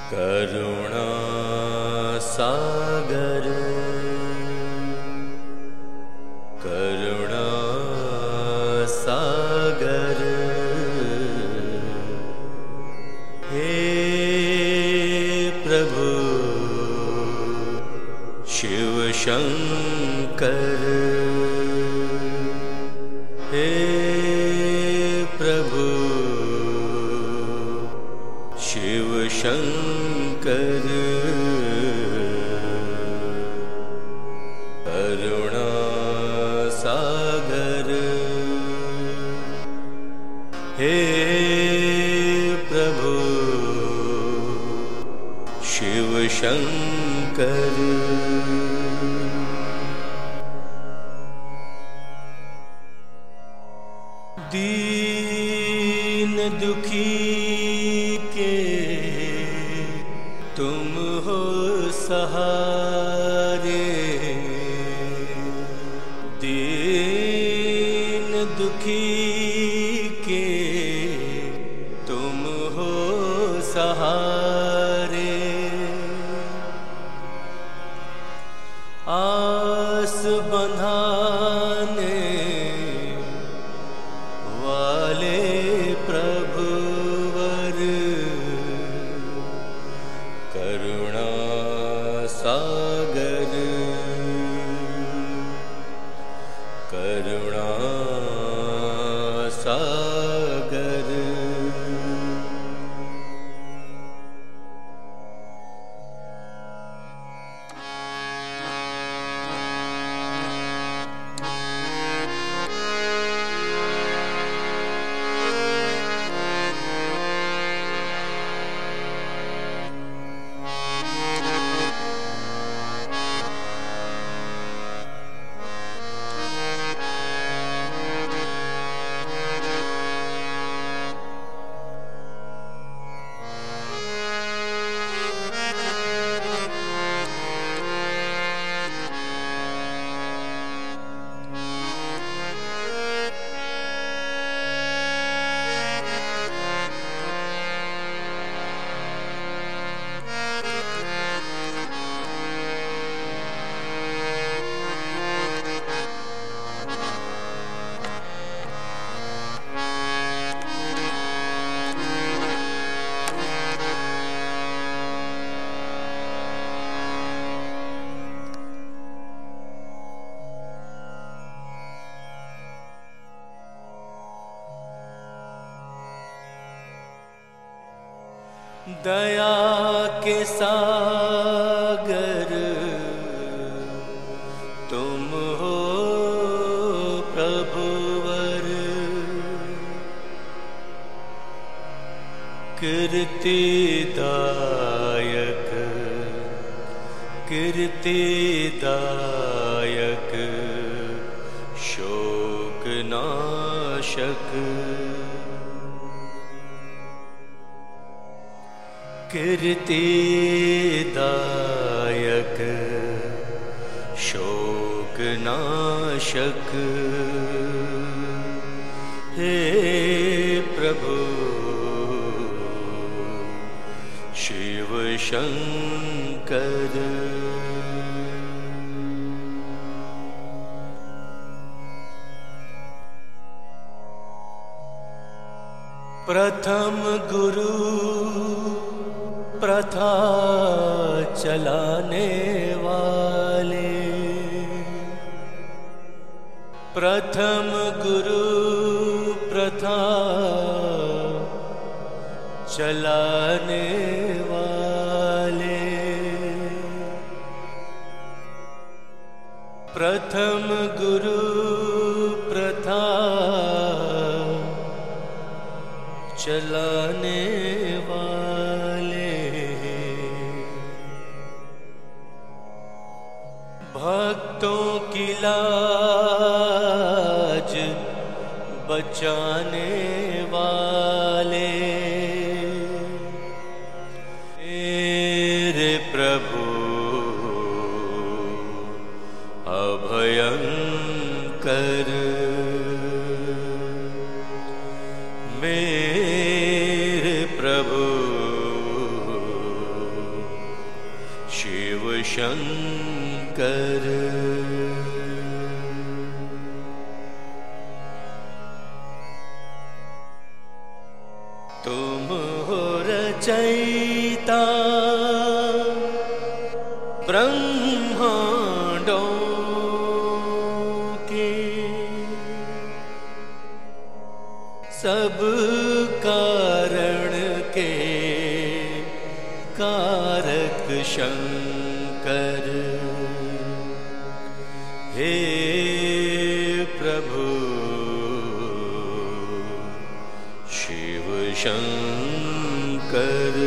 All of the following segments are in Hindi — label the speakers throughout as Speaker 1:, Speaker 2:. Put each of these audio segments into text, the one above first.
Speaker 1: करुणा सागर करुणा सागर हे प्रभु शिव शंकर हे प्रभु शिव शंकर करुणा सागर हे प्रभु शिव शंकर दीन दुखी के तुम हो सहारे, दीन दुखी के तुम हो सहारे, आस बंधाने वाले प्रभुवर करुणा सागर करुणा सागर दया के सागर तुम हो प्रभुवर, कीर्तिदायक कीर्तिदायक शोकनाशक, कीर्तिदायक शोकनाशक हे प्रभु शिव शंकर प्रथम गुरु प्रथा चलाने वाले, प्रथम गुरु प्रथा चलाने वाले, प्रथम गुरु प्रथा चलाने वाले, भक्तों की लाज बचाने वाले, मेरे प्रभु अभयंकर, मेरे प्रभु शंकर। तुम हो रचयिता ब्रह्मांडों के, सब कारण के कारक शंकर। हे प्रभु शिव शंकर,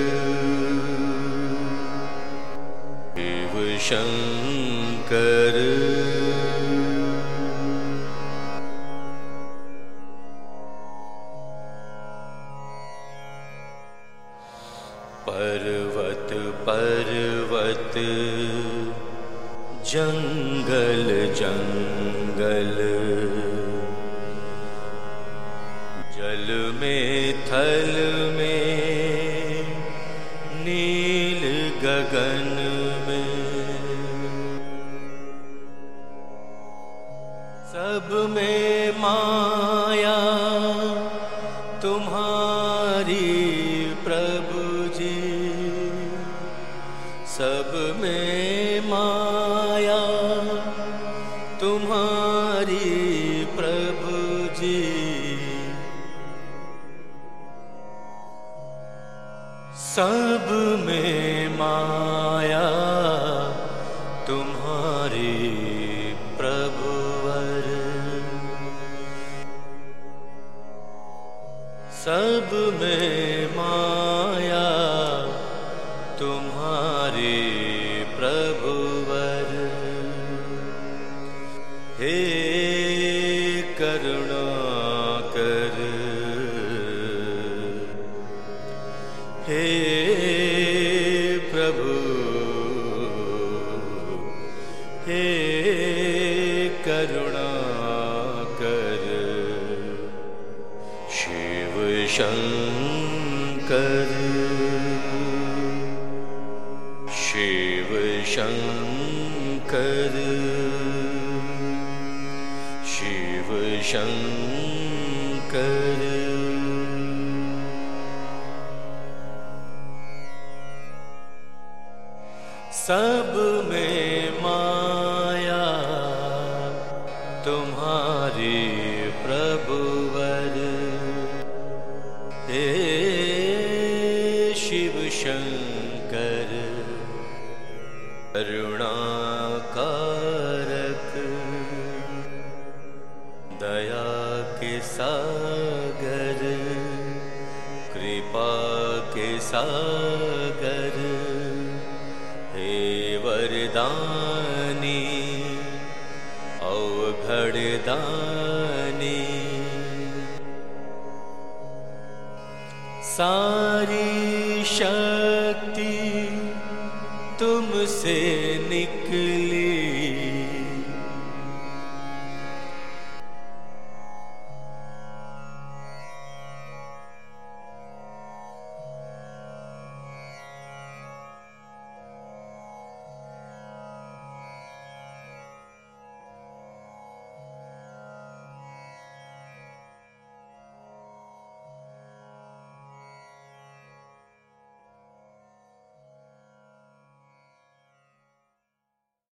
Speaker 1: शिव शंकर। पर्वत पर्वत जंगल जंगल, जल में थल में नील गगन में, सब में माया तुम्हारी प्रभु जी, सब में माया तुम्हारी प्रभु जी। सब में माया तुम्हारी प्रभुवर, सब में माया तुम्हारी प्रभुवर। हे करुणाकर, हे प्रभु, हे करुणाकर, शिव शंकर, शिव शंकर, शिव शंकर। सब में माया तुम्हारी प्रभुवर। हे शिव शंकर, करुणाकारक, दया के सागर, कृपा के सागर, हे वरदानी अवघड़दानी। सारी शक्ति तुमसे निकली,